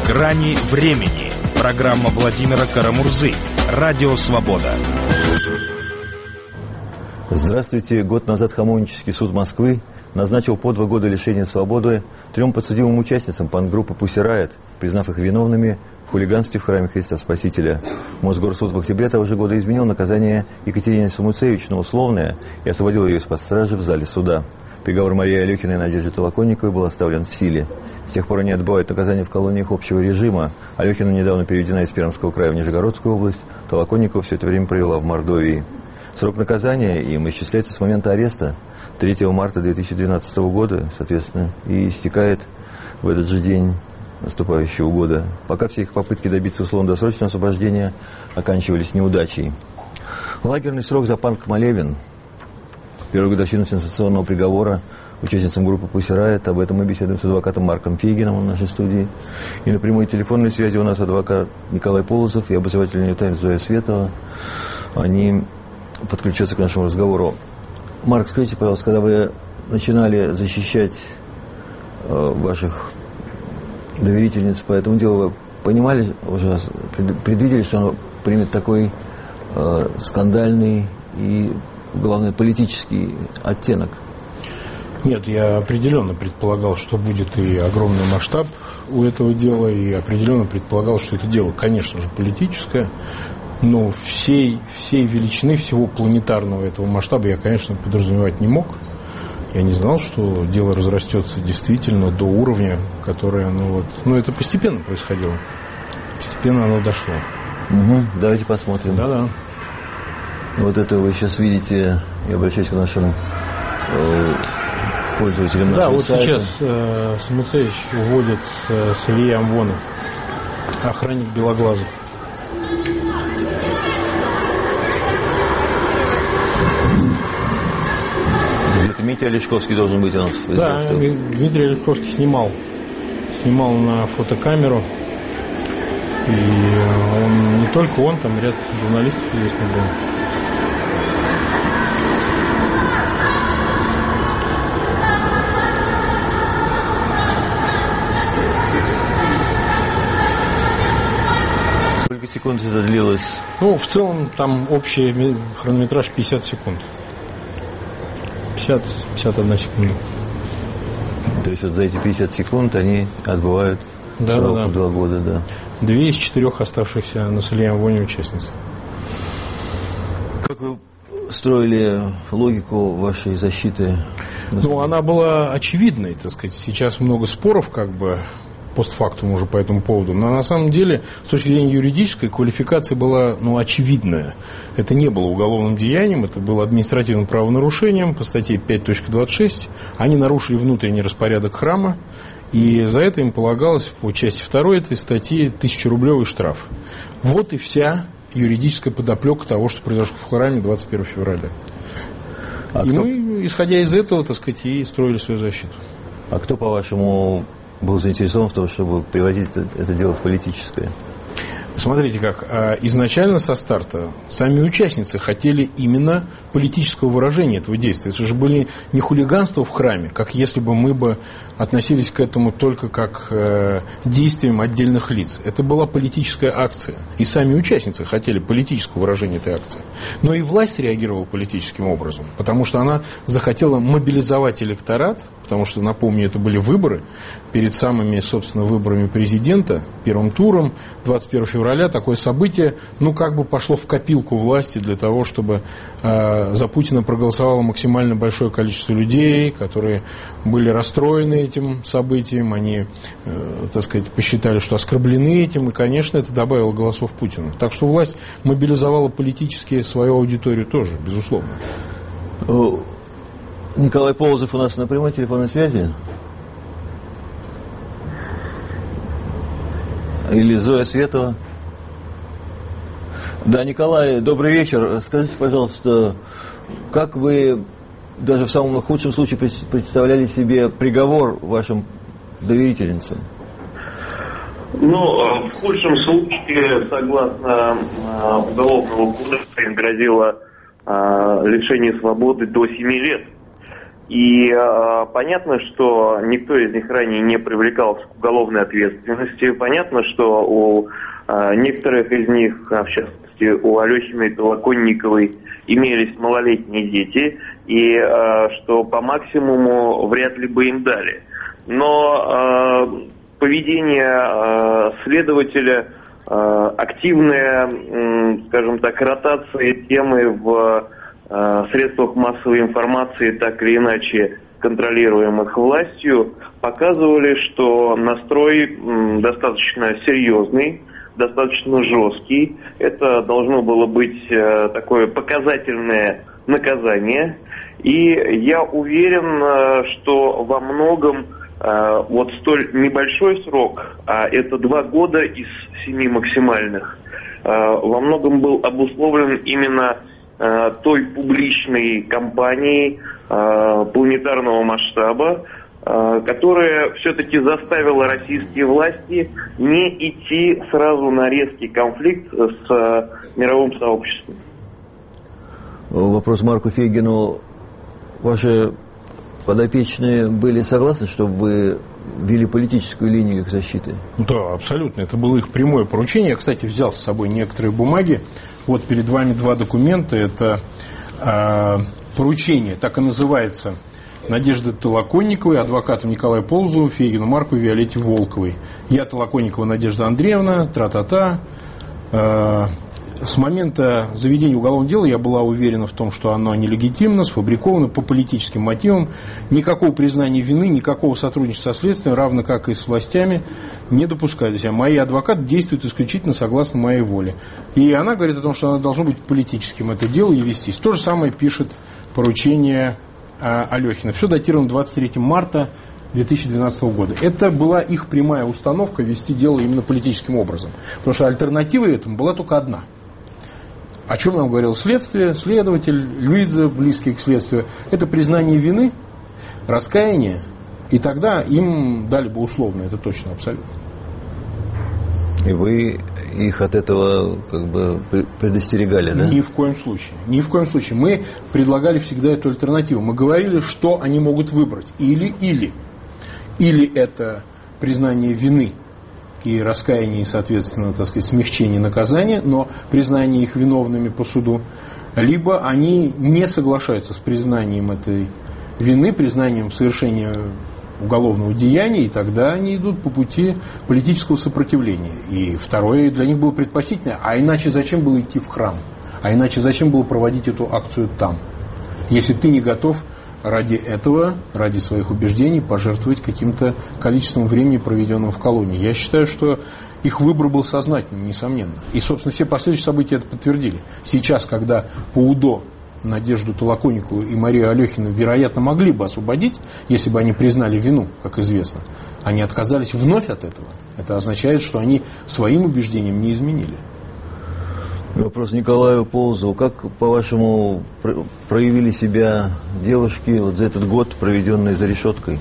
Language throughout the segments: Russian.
Грани времени. Программа Владимира Карамурзы. Радио «Свобода». Здравствуйте. Год назад Хамовнический суд Москвы назначил по 2 года лишения свободы 3 подсудимым участницам панк-группы Pussy Riot, признав их виновными в хулиганстве в храме Христа Спасителя. Мосгорсуд в октябре того же года изменил наказание Екатерине Самуцевич на условное и освободил ее из-под стражи в зале суда. Приговор Марии Алехиной и Надежды Толоконниковой был оставлен в силе. С тех пор они отбывают наказание в колониях общего режима. Алехина недавно переведена из Пермского края в Нижегородскую область. Толоконникова все это время провела в Мордовии. Срок наказания им исчисляется с момента ареста 3 марта 2012 года, соответственно, и истекает в этот же день наступающего года. Пока все их попытки добиться условно-досрочного освобождения оканчивались неудачей. Лагерный срок за панк-молебен. Первую годовщину сенсационного приговора участницам группы Pussy Riot. Об этом мы беседуем с адвокатом Марком Фейгином в нашей студии. И на прямой телефонной связи у нас адвокат Николай Полозов и обозреватель «Нью Таймс» Зоя Светова. Они подключатся к нашему разговору. Марк, скажите, пожалуйста, когда вы начинали защищать ваших доверительниц по этому делу, вы понимали уже, предвидели, что оно примет такой скандальный и, главное, политический оттенок? Нет, я определенно предполагал, что будет и огромный масштаб у этого дела, и определенно предполагал, что это дело, конечно же, политическое, но всей величины, всего планетарного этого масштаба я, конечно, подразумевать не мог. Я не знал, что дело разрастется действительно до уровня, которое, это постепенно происходило. Постепенно оно дошло. Угу, давайте посмотрим. Да-да. Вот это вы сейчас видите, я обращаюсь к нашим пользователям нашего сайта. Да, вот сайта. сейчас Самуцевич уводит с Ильи Амвона, охранник белоглазых. Где-то Митя Олешковский должен быть у нас. Да, Дмитрий Олешковский снимал на фотокамеру. И он, не только он, там ряд журналистов известных был. Сколько секунд это длилось? В целом там общий хронометраж 50 секунд. 51 секунда. То есть вот за эти 50 секунд они отбывают срок 2 года, да. 2 из 4 оставшихся на Илье Амвоне участниц. Как вы строили логику вашей защиты? Она была очевидной, так сказать. Сейчас много споров, постфактум уже по этому поводу. Но на самом деле, с точки зрения юридической, квалификация была, очевидная. Это не было уголовным деянием, это было административным правонарушением по статье 5.26. Они нарушили внутренний распорядок храма, и за это им полагалось по части 2 этой статьи 1000-рублевый штраф. Вот и вся юридическая подоплека того, что произошло в храме 21 февраля. Мы, исходя из этого, так сказать, и строили свою защиту. А кто, по-вашему, был заинтересован в том, чтобы превратить это дело в политическое? Смотрите как. Изначально со старта сами участницы хотели именно политического выражения этого действия. Это же были не хулиганства в храме, как если бы мы бы относились к этому только как к действиям отдельных лиц. Это была политическая акция. И сами участницы хотели политического выражения этой акции. Но и власть реагировала политическим образом, потому что она захотела мобилизовать электорат, потому что, напомню, это были выборы перед самыми, собственно, выборами президента, первым туром, 21 февраля, такое событие, пошло в копилку власти для того, чтобы за Путина проголосовало максимально большое количество людей, которые были расстроены этим событием, они, посчитали, что оскорблены этим, и, конечно, это добавило голосов Путину. Так что власть мобилизовала политически свою аудиторию тоже, безусловно. Николай Полозов у нас на прямой телефонной связи. Или Зоя Светова. Да, Николай, добрый вечер. Скажите, пожалуйста, как вы даже в самом худшем случае представляли себе приговор вашим доверительницам? В худшем случае, согласно Уголовному кодексу, им грозило лишение свободы до 7 лет. И понятно, что никто из них ранее не привлекался к уголовной ответственности. Понятно, что у некоторых из них, в частности у Алехиной и Толоконниковой, имелись малолетние дети, и что по максимуму вряд ли бы им дали. Но поведение следователя, активная, скажем так, ротация темы в средствах массовой информации, так или иначе контролируемых властью, показывали, что настрой достаточно серьезный, достаточно жесткий. Это должно было быть такое показательное наказание. И я уверен, что во многом вот столь небольшой срок, а это 2 года из 7 максимальных, во многом был обусловлен именно той публичной кампанией планетарного масштаба, которая все-таки заставила российские власти не идти сразу на резкий конфликт с мировым сообществом. Вопрос Марку Фейгину. Ваши подопечные были согласны, чтобы вы вели политическую линию их защиты? Да, абсолютно. Это было их прямое поручение. Я, кстати, взял с собой некоторые бумаги. Вот перед вами 2 документа. Это поручение, так и называется, Надежды Толоконниковой, адвокатам Николаю Полозову, Фейгину Марку и Виолетте Волковой. Я Толоконникова Надежда Андреевна, тра-та-та. С момента заведения уголовного дела я была уверена в том, что оно нелегитимно, сфабриковано по политическим мотивам. Никакого признания вины, никакого сотрудничества со следствием, равно как и с властями, не допускались. А мои адвокаты действуют исключительно согласно моей воле. И она говорит о том, что оно должно быть политическим, это дело, и вестись. То же самое пишет поручение Алехина. Все датировано 23 марта 2012 года. Это была их прямая установка вести дело именно политическим образом. Потому что альтернатива этому была только одна. О чем нам говорил следствие, следователь, Люидзе, близкий к следствию. Это признание вины, раскаяние, и тогда им дали бы условно, это точно, абсолютно. И вы их от этого как бы предостерегали, да? Ни в коем случае. Ни в коем случае. Мы предлагали всегда эту альтернативу. Мы говорили, что они могут выбрать. Или это признание вины и раскаяние, и, соответственно, так сказать, смягчение наказания, но признание их виновными по суду, либо они не соглашаются с признанием этой вины, признанием совершения уголовного деяния, и тогда они идут по пути политического сопротивления. И второе для них было предпочтительное. А иначе зачем было идти в храм? А иначе зачем было проводить эту акцию там? Если ты не готов ради этого, ради своих убеждений, пожертвовать каким-то количеством времени, проведенным в колонии. Я считаю, что их выбор был сознательным, несомненно. И, собственно, все последующие события это подтвердили. Сейчас, когда по УДО Надежду Толоконникову и Марию Алехину, вероятно, могли бы освободить, если бы они признали вину, как известно, они отказались вновь от этого. Это означает, что они своим убеждениям не изменили. Вопрос Николаю Полозову. Как, по-вашему, проявили себя девушки вот за этот год, проведенный за решеткой?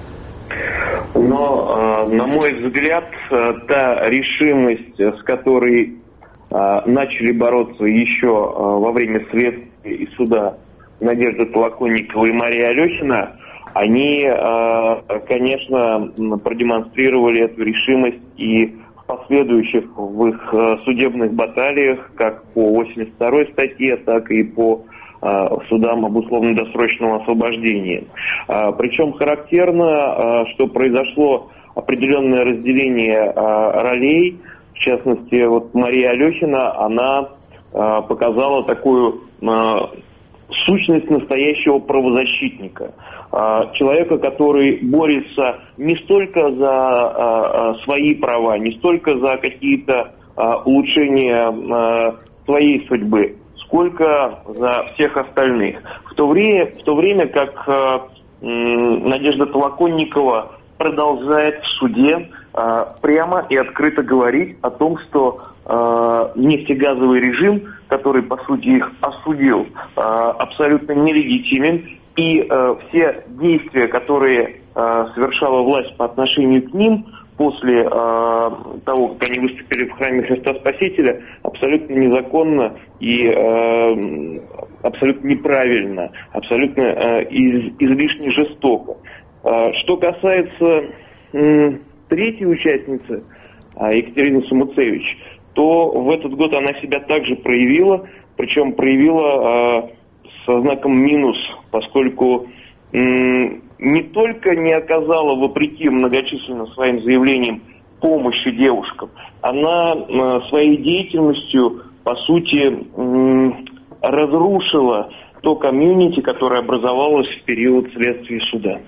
Но, на мой взгляд, та решимость, с которой начали бороться еще во время следствия и суда Надежда Толоконникова и Мария Алехина, они, конечно, продемонстрировали эту решимость и последующих в их судебных баталиях, как по 82-й статье, так и по судам об условно-досрочном освобождении. Причем характерно, что произошло определенное разделение ролей. В частности, вот Мария Алехина, она показала такую сущность настоящего правозащитника. Человека, который борется не столько за свои права, не столько за какие-то улучшения своей судьбы, сколько за всех остальных. В то время как Надежда Толоконникова продолжает в суде прямо и открыто говорить о том, что нефтегазовый режим, который, по сути, их осудил, абсолютно нелегитимен, и все действия, которые совершала власть по отношению к ним, после того, как они выступили в храме Христа Спасителя, абсолютно незаконно и абсолютно неправильно, абсолютно излишне жестоко. Что касается третьей участницы, Екатерины Самуцевич, то в этот год она себя также проявила, причем проявила со знаком минус, поскольку не только не оказала, вопреки многочисленным своим заявлениям, помощи девушкам, она своей деятельностью, по сути, разрушила то комьюнити, которое образовалось в период следствия суда.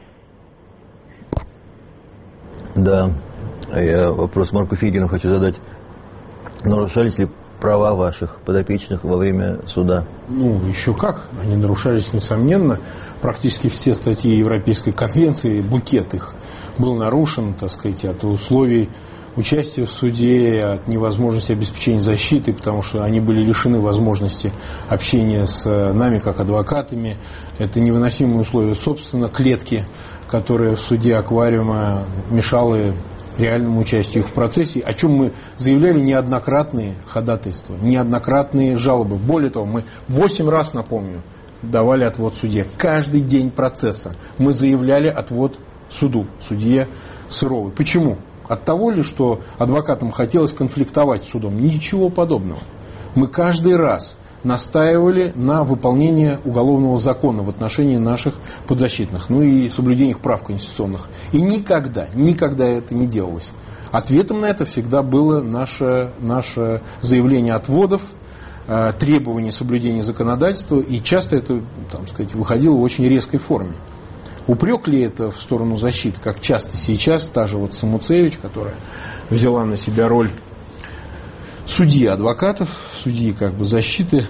Да, я вопрос Марку Фейгину хочу задать. Нарушались ли права ваших подопечных во время суда? Ну, еще как. Они нарушались, несомненно. Практически все статьи Европейской конвенции, букет их был нарушен, так сказать, от условий участия в суде, от невозможности обеспечения защиты, потому что они были лишены возможности общения с нами, как адвокатами. Это невыносимые условия, собственно, клетки, которая в суде аквариума мешала реальному участию их в процессе, о чем мы заявляли неоднократные ходатайства, неоднократные жалобы. Более того, мы 8 раз, напомню, давали отвод суде. Каждый день процесса мы заявляли отвод суду, судье Сыровой. Почему? От того ли, что адвокатам хотелось конфликтовать с судом? Ничего подобного. Мы каждый раз настаивали на выполнении уголовного закона в отношении наших подзащитных, ну и соблюдении их прав конституционных. И никогда это не делалось. Ответом на это всегда было наше заявление отводов, требование соблюдения законодательства, и часто это, так сказать, выходило в очень резкой форме. Упрек ли это в сторону защиты, как часто сейчас, та же вот Самуцевич, которая взяла на себя роль судьи адвокатов, судьи как бы защиты,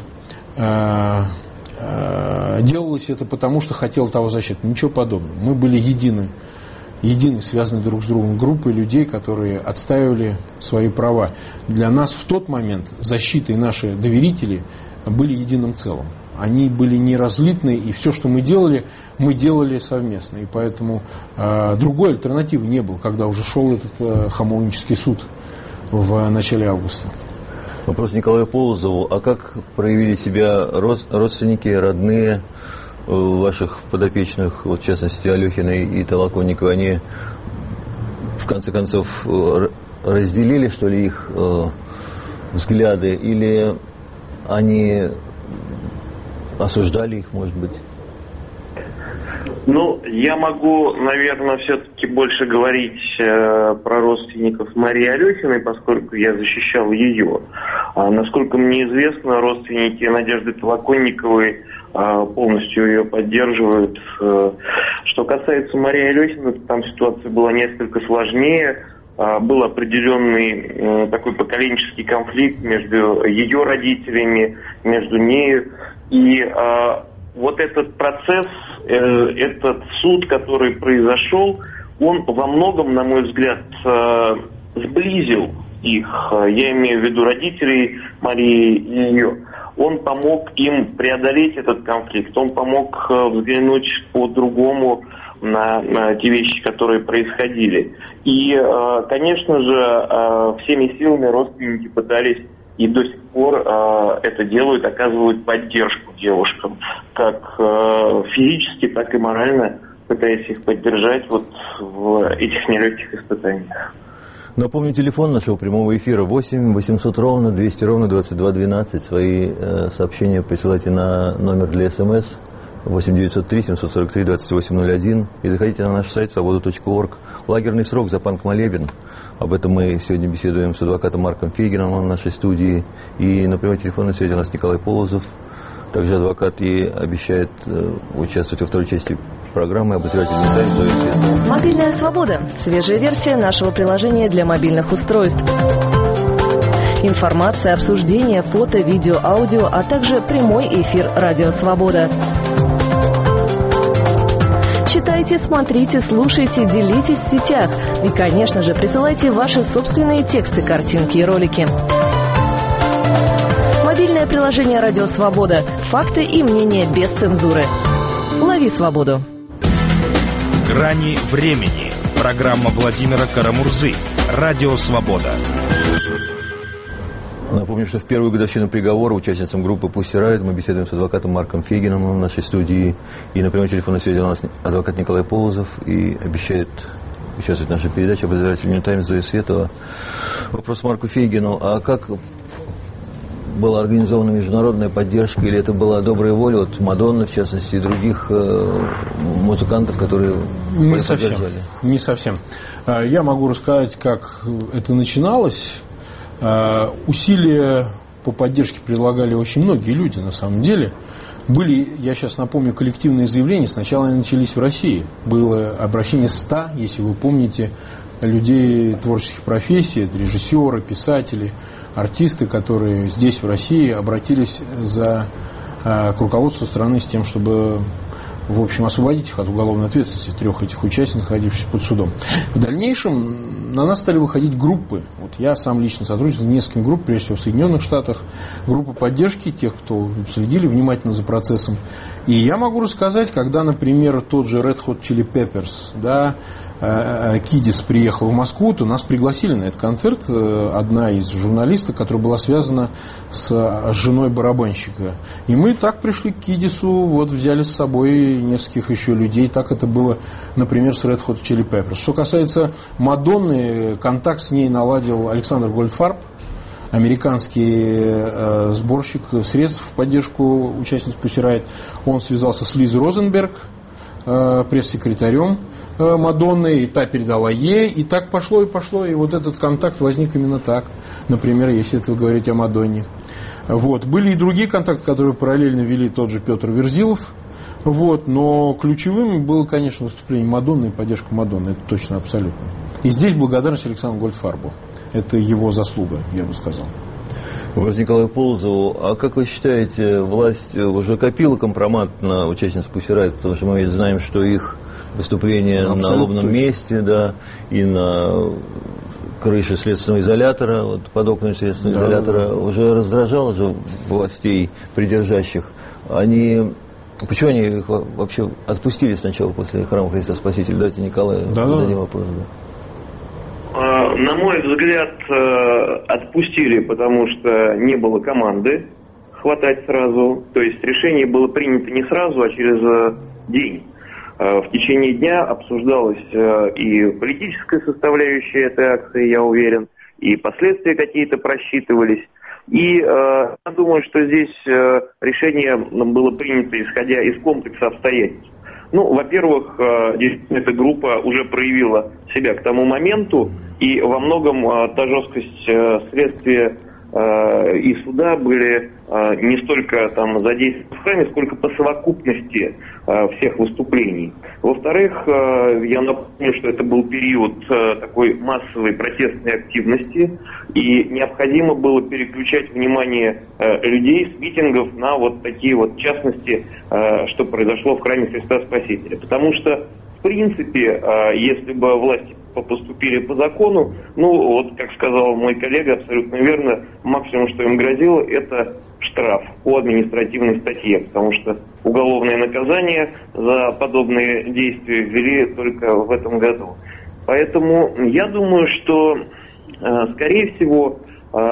делалось это потому, что хотела того защиты. Ничего подобного. Мы были едины, связаны друг с другом группой людей, которые отстаивали свои права. Для нас в тот момент защита и наши доверители были единым целым. Они были неразлитны, и все, что мы делали совместно. И поэтому другой альтернативы не было, когда уже шел этот хамовнический суд в начале августа. Вопрос Николаю Полозову. А как проявили себя родственники, родные ваших подопечных, вот в частности Алехиной и Толоконниковой? Они в конце концов разделили, что ли, их взгляды, или они осуждали их, может быть? Ну, я могу, наверное, все-таки больше говорить про родственников Марии Алехиной, поскольку я защищал ее. Насколько мне известно, родственники Надежды Толоконниковой полностью ее поддерживают. Что касается Марии Алехиной, там ситуация была несколько сложнее. Был определенный такой поколенческий конфликт между ее родителями, между нею. И вот этот процесс, этот суд, который произошел, он во многом, на мой взгляд, сблизил их, я имею в виду родителей Марии и ее. Он помог им преодолеть этот конфликт, он помог взглянуть по-другому на те вещи, которые происходили. И, конечно же, всеми силами родственники пытались и до сих пор это делают, оказывают поддержку девушкам, как физически, так и морально, пытаясь их поддержать вот в этих нелегких испытаниях. Напомню, телефон нашего прямого эфира 8 800 ровно 200 ровно 2212. Свои сообщения присылайте на номер для СМС 8 903 743 2801 и заходите на наш сайт свобода.орг. Лагерный срок за панк-молебен. Об этом мы сегодня беседуем с адвокатом Марком Фейгином в нашей студии. И на прямой телефонной связи у нас Николай Полозов, также адвокат, и обещает участвовать во второй части программы «Обозреватель Нетайм». Мобильная свобода. Свежая версия нашего приложения для мобильных устройств. Информация, обсуждение, фото, видео, аудио, а также прямой эфир «Радио Свобода». Читайте, смотрите, слушайте, делитесь в сетях. И, конечно же, присылайте ваши собственные тексты, картинки и ролики. Мобильное приложение «Радио Свобода». Факты и мнения без цензуры. Лови свободу. Грани времени. Программа Владимира Карамурзы. Радио «Свобода». Напомню, что в первую годовщину приговора участницам группы Pussy Riot мы беседуем с адвокатом Марком Фейгином в нашей студии. И на прямой телефонной связи у нас адвокат Николай Полозов и обещает участвовать в нашей передаче обозреватель New Times Зоя Светова. Вопрос Марку Фейгину. А как была организована международная поддержка, или это была добрая воля от Мадонны, в частности, и других музыкантов, которые поддержали? Не совсем. Я могу рассказать, как это начиналось. Усилия по поддержке предлагали очень многие люди, на самом деле. Были, я сейчас напомню, коллективные заявления. Сначала они начались в России. Было обращение 100, если вы помните, людей творческих профессий, это режиссеры, писатели, артисты, которые здесь, в России, обратились к руководству страны с тем, чтобы, в общем, освободить их от уголовной ответственности, 3 этих участников, находившихся под судом. В дальнейшем на нас стали выходить группы. Вот я сам лично сотрудничал с несколькими группами, прежде всего в Соединенных Штатах, группы поддержки тех, кто следили внимательно за процессом. И я могу рассказать, когда, например, тот же Red Hot Chili Peppers, да, Кидис приехал в Москву, то нас пригласили на этот концерт. Одна из журналисток, которая была связана с женой барабанщика. И мы так пришли к Кидису, вот взяли с собой нескольких еще людей. Так это было, например, с Red Hot Chili Peppers. Что касается Мадонны, контакт с ней наладил Александр Гольдфарб, американский сборщик средств в поддержку участниц Pussy Riot. Он связался с Лиз Розенберг, пресс-секретарем Мадонны, и та передала ей, и так пошло, и вот этот контакт возник именно так, например, если это вы говорите о Мадонне. Вот. Были и другие контакты, которые параллельно вели тот же Петр Верзилов, вот. Но ключевым было, конечно, выступление Мадонны и поддержка Мадонны, это точно, абсолютно. И здесь благодарность Александру Гольдфарбу, это его заслуга, я бы сказал. Вопрос Николаю Полозову. А как вы считаете, власть уже копила компромат на участниц Pussy Riot, потому что мы ведь знаем, что их выступление на лобном месте, да, и на крыше следственного изолятора, вот под окнами следственного изолятора, уже раздражало же властей придержащих. Почему они их вообще отпустили сначала после храма Христа Спасителя? Давайте Николаю зададим вопрос. Да. На мой взгляд, отпустили, потому что не было команды хватать сразу. То есть решение было принято не сразу, а через день. В течение дня обсуждалась и политическая составляющая этой акции, я уверен, и последствия какие-то просчитывались. И я думаю, что здесь решение было принято, исходя из комплекса обстоятельств. Ну, во-первых, действительно, эта группа уже проявила себя к тому моменту, и во многом та жесткость следствия и суда были не столько там задействованы в храме, сколько по совокупности всех выступлений. Во-вторых, я напомню, что это был период такой массовой протестной активности, и необходимо было переключать внимание людей с митингов на вот такие вот частности, что произошло в храме Христа Спасителя. Потому что, в принципе, если бы власти поступили по закону, ну, вот, как сказал мой коллега, абсолютно верно, максимум, что им грозило, это штраф по административной статье, потому что уголовное наказание за подобные действия ввели только в этом году. Поэтому я думаю, что, скорее всего,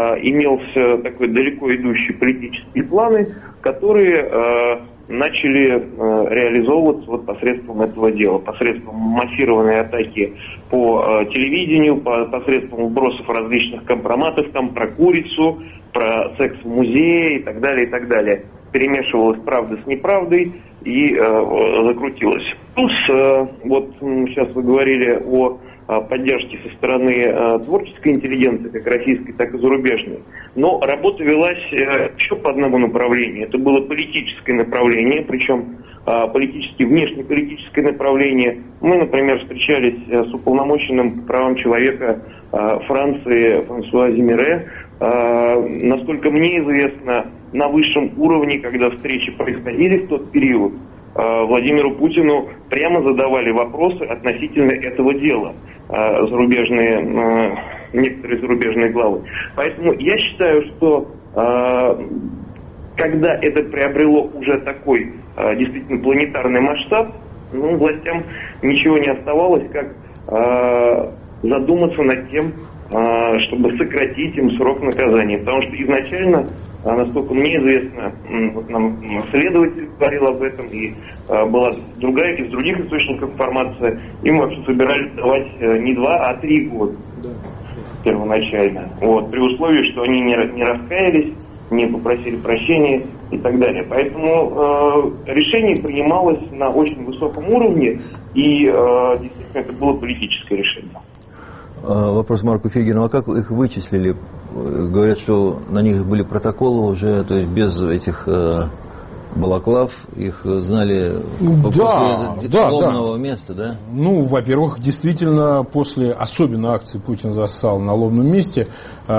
имелся такой далеко идущие политические планы, которые начали реализовываться вот посредством этого дела, посредством массированной атаки по телевидению, посредством вбросов различных компроматов, там про курицу, про секс в музее и так далее, и так далее. Перемешивалась правда с неправдой и закрутилась. Плюс, вот сейчас вы говорили о поддержки со стороны творческой интеллигенции, как российской, так и зарубежной. Но работа велась еще по одному направлению. Это было политическое направление, причем внешнеполитическое направление. Мы, например, встречались с уполномоченным по правам человека Франции Франсуа Зимере. Насколько мне известно, на высшем уровне, когда встречи происходили в тот период, Владимиру Путину прямо задавали вопросы относительно этого дела некоторые зарубежные главы. Поэтому я считаю, что когда это приобрело уже такой действительно планетарный масштаб, властям ничего не оставалось, как задуматься над тем, чтобы сократить им срок наказания. Потому что изначально, насколько мне известно, вот нам следователь говорил об этом, и была другая из других источников информация, им вообще собирались давать не 2, а 3 года первоначально. Вот, при условии, что они не раскаялись, не попросили прощения и так далее. Поэтому решение принималось на очень высоком уровне, и действительно это было политическое решение. Вопрос Марку Фейгину. А как их вычислили? Говорят, что на них были протоколы уже, то есть без этих балаклав, их знали после дипломного места, да? Ну, во-первых, действительно, после особенно акции «Путин зассал» на лобном месте,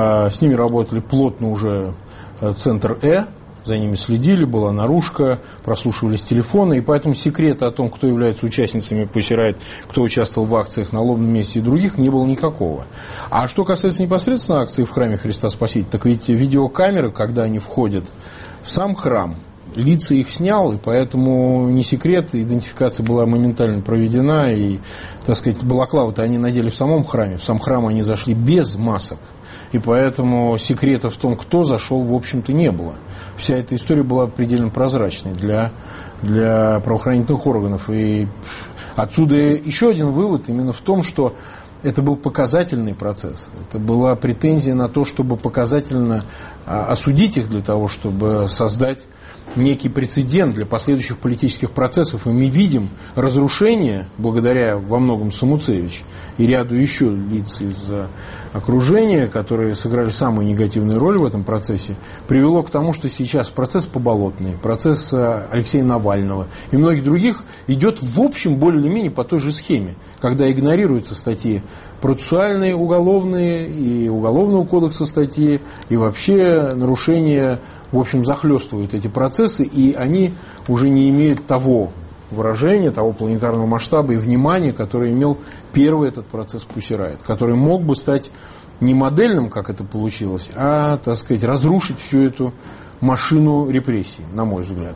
с ними работали плотно уже Центр за ними следили, была наружка, прослушивались телефоны, и поэтому секрета о том, кто является участницами Pussy Riot, кто участвовал в акциях на лобном месте и других, не было никакого. А что касается непосредственно акции в храме Христа Спасителя, так ведь видеокамеры, когда они входят в сам храм, лица их снял, и поэтому не секрет, идентификация была моментально проведена, и, так сказать, балаклавы-то они надели в самом храме, в сам храм они зашли без масок. И поэтому секрета в том, кто зашел, в общем-то, не было. Вся эта история была предельно прозрачной для правоохранительных органов. И отсюда еще один вывод именно в том, что это был показательный процесс. Это была претензия на то, чтобы показательно осудить их для того, чтобы создать некий прецедент для последующих политических процессов. И мы видим разрушение, благодаря во многом Самуцевич и ряду еще лиц из окружения, которые сыграли самую негативную роль в этом процессе, привело к тому, что сейчас процесс Поболотный, процесс Алексея Навального и многих других идет в общем более или менее по той же схеме, когда игнорируются статьи процессуальные, уголовные и Уголовного кодекса статьи, и вообще нарушения, в общем, захлестывают эти процессы, и они уже не имеют того выражения, того планетарного масштаба и внимания, который имел первый этот процесс Pussy Riot, который мог бы стать не модельным, как это получилось, а, так сказать, разрушить всю эту машину репрессий, на мой взгляд.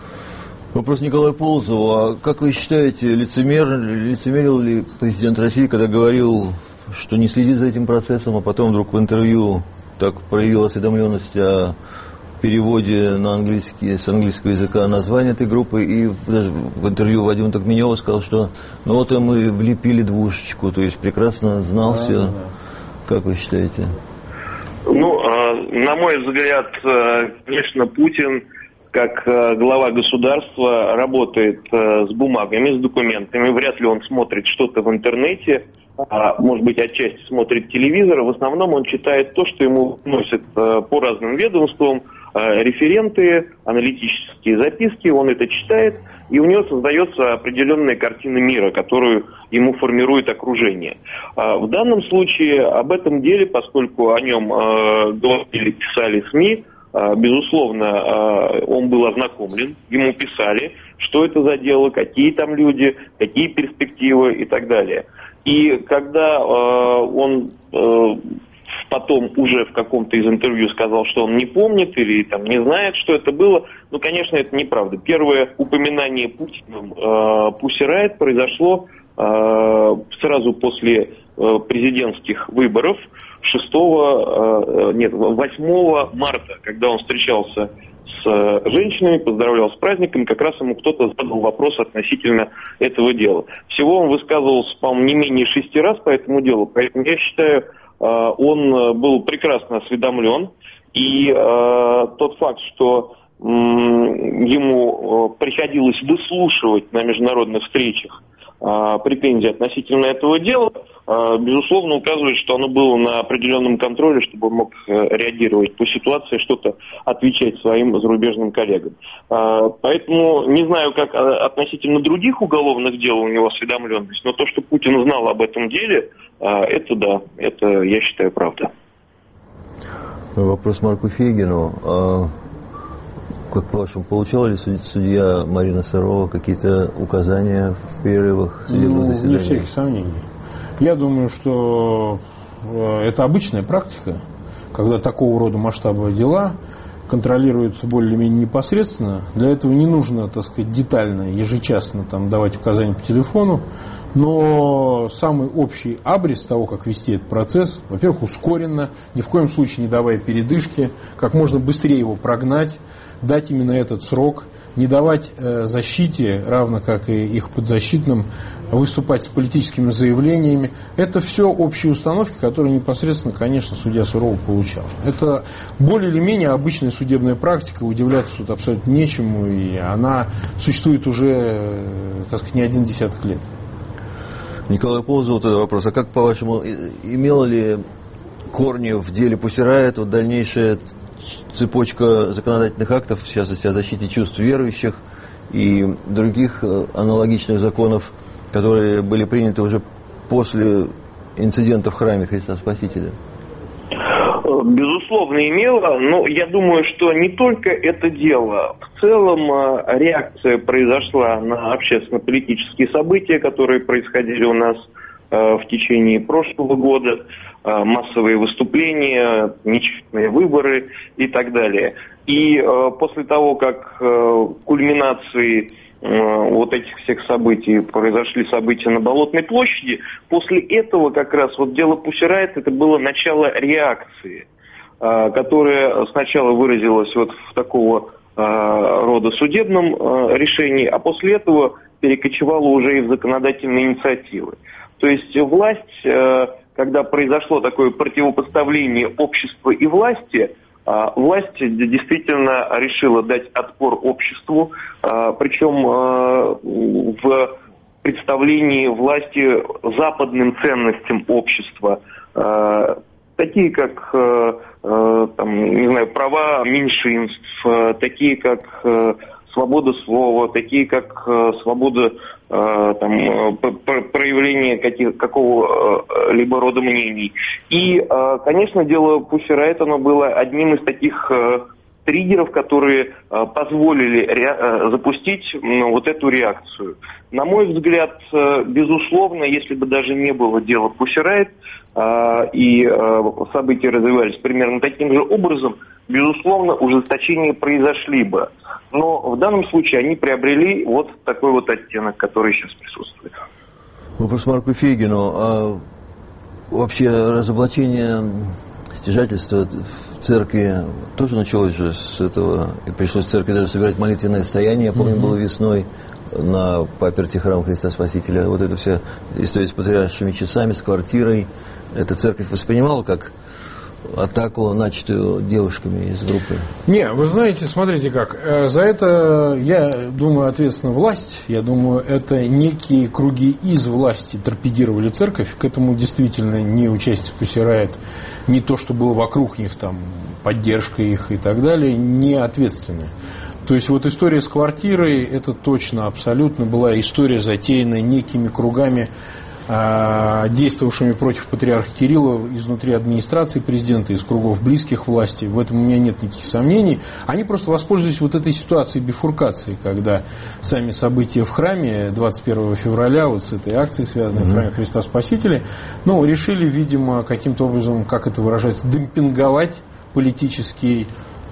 Вопрос Николаю Полозову. А как вы считаете, лицемерил ли президент России, когда говорил, что не следит за этим процессом, а потом вдруг в интервью так проявил осведомленность о переводе на английский, с английского языка название этой группы, и даже в интервью Вадима Токменева сказал, что ну вот мы влепили двушечку, то есть прекрасно знал все. Как вы считаете? Ну, на мой взгляд, конечно, Путин, как глава государства, работает с бумагами, с документами. Вряд ли он смотрит что-то в интернете, может быть, отчасти смотрит телевизор. В основном он читает то, что ему вносят по разным ведомствам референты, аналитические записки, он это читает, и у него создается определенная картина мира, которую ему формирует окружение. В данном случае об этом деле, поскольку о нем говорили, писали СМИ, безусловно, он был ознакомлен, ему писали, что это за дело, какие там люди, какие перспективы и так далее. И когда он потом уже в каком-то из интервью сказал, что он не помнит или там не знает, что это было, ну, конечно, это неправда. Первое упоминание Путиным Pussy Riot произошло сразу после президентских выборов 8 марта, когда он встречался с женщинами, поздравлял с праздником, как раз ему кто-то задал вопрос относительно этого дела. Всего он высказывался, по-моему, не менее 6 раз по этому делу, поэтому я считаю, он был прекрасно осведомлен, и тот факт, что ему приходилось выслушивать на международных встречах претензии относительно этого дела, безусловно, указывает, что оно было на определенном контроле, чтобы он мог реагировать по ситуации, что-то отвечать своим зарубежным коллегам. Поэтому не знаю, как относительно других уголовных дел у него осведомленность, но то, что Путин знал об этом деле, это да, это, я считаю, правда. Вопрос Марку Фейгину. Как по-вашему, получала ли судья Марина Сарова какие-то указания в перерывах судебных заседаний? Без всяких сомнений. Я думаю, что это обычная практика, когда такого рода масштабовые дела контролируются более-менее непосредственно. Для этого не нужно, так сказать, детально, ежечасно там, давать указания по телефону. Но самый общий абрис того, как вести этот процесс, во-первых, ускоренно, ни в коем случае не давая передышки, как можно быстрее его прогнать, дать именно этот срок, не давать защите, равно как и их подзащитным, выступать с политическими заявлениями. Это все общие установки, которые непосредственно, конечно, судья Суровый получал. Это более или менее обычная судебная практика, удивляться тут абсолютно нечему, и она существует уже, так сказать, не один десяток лет. Николай, по поводу этого вопроса, а как, по-вашему, имела ли корни в деле Pussy Riot вот дальнейшая цепочка законодательных актов, в частности, о защите чувств верующих и других аналогичных законов, которые были приняты уже после инцидента в храме Христа Спасителя? Безусловно, имела, но я думаю, что не только это дело. В целом реакция произошла на общественно-политические события, которые происходили у нас в течение прошлого года, массовые выступления, нечестные выборы и так далее. И после того, как кульминацией вот этих всех событий произошли события на Болотной площади, после этого как раз вот дело Pussy Riot это было начало реакции, которая сначала выразилась вот в такого рода судебном решении, а после этого перекочевала уже и в законодательные инициативы. То есть власть, когда произошло такое противопоставление общества и власти, власть действительно решила дать отпор обществу, причем в представлении власти западным ценностям общества, такие как права меньшинств, такие как свобода слова, такие как свобода проявления какого-либо рода мнений. И, конечно, дело Pussy Riot, оно было одним из таких триггеров, которые позволили запустить вот эту реакцию. На мой взгляд, безусловно, если бы даже не было дела Pussy Riot, и события развивались примерно таким же образом, безусловно, ужесточения произошли бы. Но в данном случае они приобрели вот такой вот оттенок, который сейчас присутствует. Вопрос Марку Фейгину. А вообще разоблачение стяжательства в церкви тоже началось же с этого, и пришлось в церкви даже собирать молитвенное стояние, я помню, было весной на паперти храма Христа Спасителя. Вот эта вся история с патриаршими часами, с квартирой, эта церковь воспринимала как атаку, начатую девушками из группы? Не, вы знаете, смотрите как. За это, я думаю, ответственна власть. Я думаю, это некие круги из власти торпедировали церковь. К этому действительно ни участие Pussy Riot, ни то, что было вокруг них, там, поддержка их и так далее, не ответственны. То есть вот история с квартирой, это точно, абсолютно была история, затеянная некими кругами, действовавшими против патриарха Кирилла изнутри администрации президента, из кругов близких власти. В этом у меня нет никаких сомнений. Они просто воспользовались вот этой ситуацией бифуркации, когда сами события в храме 21 февраля, вот с этой акцией, связанной в храме Христа Спасителя, решили, видимо, каким-то образом, как это выражается, демпинговать политическую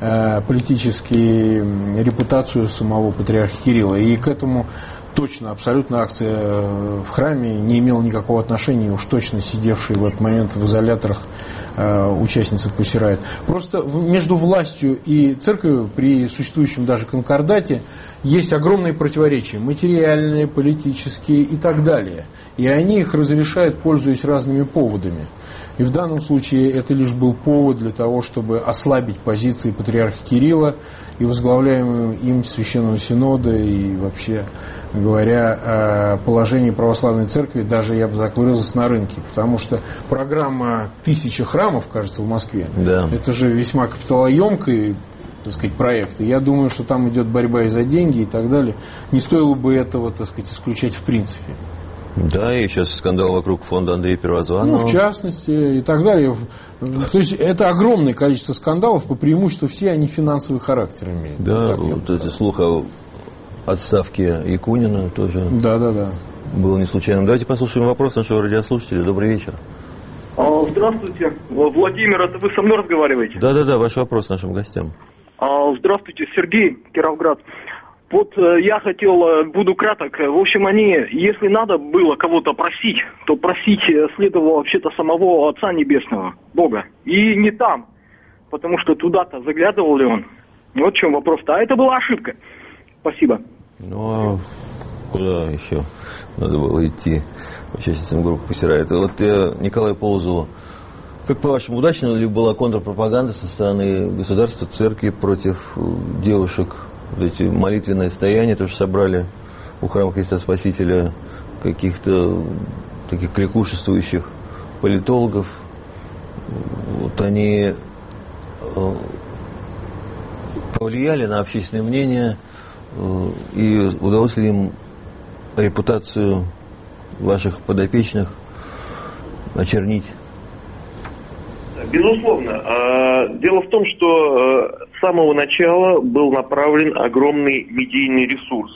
репутацию самого патриарха Кирилла. И к этому точно, абсолютно акция в храме не имела никакого отношения, уж точно сидевшие в этот момент в изоляторах участницы Pussy Riot. Просто между властью и церковью при существующем даже конкордате есть огромные противоречия, материальные, политические и так далее. И они их разрешают, пользуясь разными поводами. И в данном случае это лишь был повод для того, чтобы ослабить позиции патриарха Кирилла и возглавляемого им Священного Синода, и вообще говоря, положение православной церкви, даже я бы заклырился на рынке, потому что программа 1000 храмов, кажется, в Москве, да, это же весьма капиталоемкий, так сказать, проект. И я думаю, что там идет борьба и за деньги и так далее. Не стоило бы этого, так сказать, исключать в принципе. Да, и сейчас скандал вокруг фонда Андрея Первозванного. В частности, и так далее. То есть это огромное количество скандалов, по преимуществу все они финансовый характер имеют. Да, вот эти слухи о отставке Якунина тоже было не случайным. Давайте послушаем вопрос нашего радиослушателя. Добрый вечер. Здравствуйте. Владимир, это вы со мной разговариваете? Да, ваш вопрос нашим гостям. Здравствуйте, Сергей, Кировград. Вот я хотел, буду краток. В общем, они, если надо было кого-то просить, то просить следовало вообще-то самого Отца Небесного, Бога. И не там, потому что туда-то заглядывал ли он. Вот в чем вопрос-то. А это была ошибка. Спасибо. Ну, а куда еще надо было идти участницам группы «Пусть Райот»? Вот я Николаю Полозову. Как по-вашему, удачно ли была контрпропаганда со стороны государства, церкви против девушек? Вот эти молитвенные стояния тоже собрали у храма Христа Спасителя каких-то таких кликушествующих политологов. Вот они повлияли на общественное мнение, и удалось ли им репутацию ваших подопечных очернить? Безусловно. Дело в том, что с самого начала был направлен огромный медийный ресурс.